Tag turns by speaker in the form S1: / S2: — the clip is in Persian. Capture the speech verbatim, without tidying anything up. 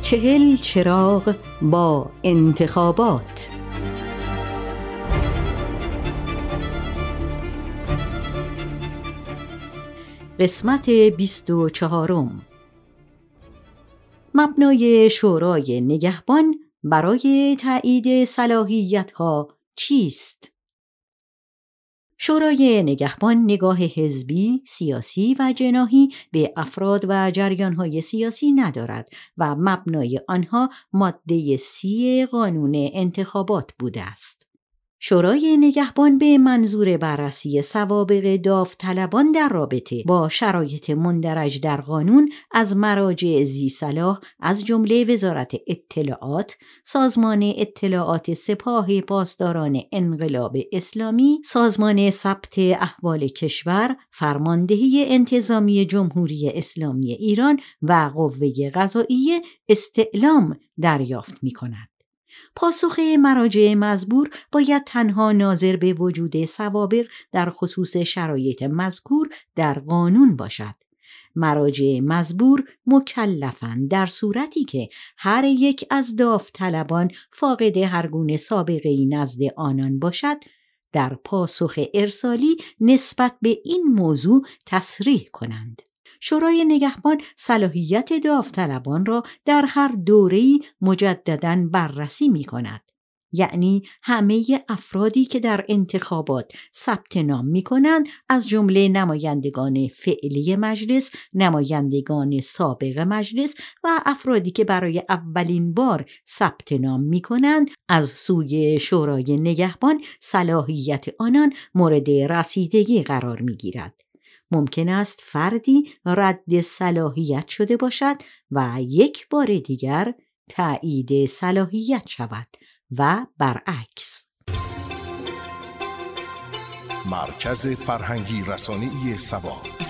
S1: چهل چراغ با انتخابات. قسمت بیست و چهارم. مبنای شورای نگهبان برای تایید صلاحیت‌ها چیست؟ شورای نگهبان نگاه حزبی، سیاسی و جناحی به افراد و جریان‌های سیاسی ندارد و مبنای آنها ماده سی قانون انتخابات بوده است. شورای نگهبان به منظور بررسی سوابق داوطلبان در رابطه با شرایط مندرج در قانون از مراجع ذی صلاح از جمله وزارت اطلاعات، سازمان اطلاعات سپاه پاسداران انقلاب اسلامی، سازمان ثبت احوال کشور، فرماندهی انتظامی جمهوری اسلامی ایران و قوه قضاییه استعلام دریافت می‌کند. پاسخ مراجع مزبور باید تنها ناظر به وجود سوابق در خصوص شرایط مذکور در قانون باشد. مراجع مزبور مکلفند در صورتی که هر یک از داوطلبان فاقد هر گونه سابقه‌ای نزد آنان باشد، در پاسخ ارسالی نسبت به این موضوع تصریح کنند. شورای نگهبان صلاحیت داوطلبان را در هر دوره‌ای مجدداً بررسی می‌کند. یعنی همه افرادی که در انتخابات ثبت نام می‌کنند، از جمله نمایندگان فعلی مجلس، نمایندگان سابق مجلس و افرادی که برای اولین بار ثبت نام می‌کنند، از سوی شورای نگهبان صلاحیت آنان مورد رسیدگی قرار می‌گیرد. ممکن است فردی رد صلاحیت شده باشد و یک بار دیگر تایید صلاحیت شود و برعکس.
S2: مرکز فرهنگی رسانه‌ای سبا.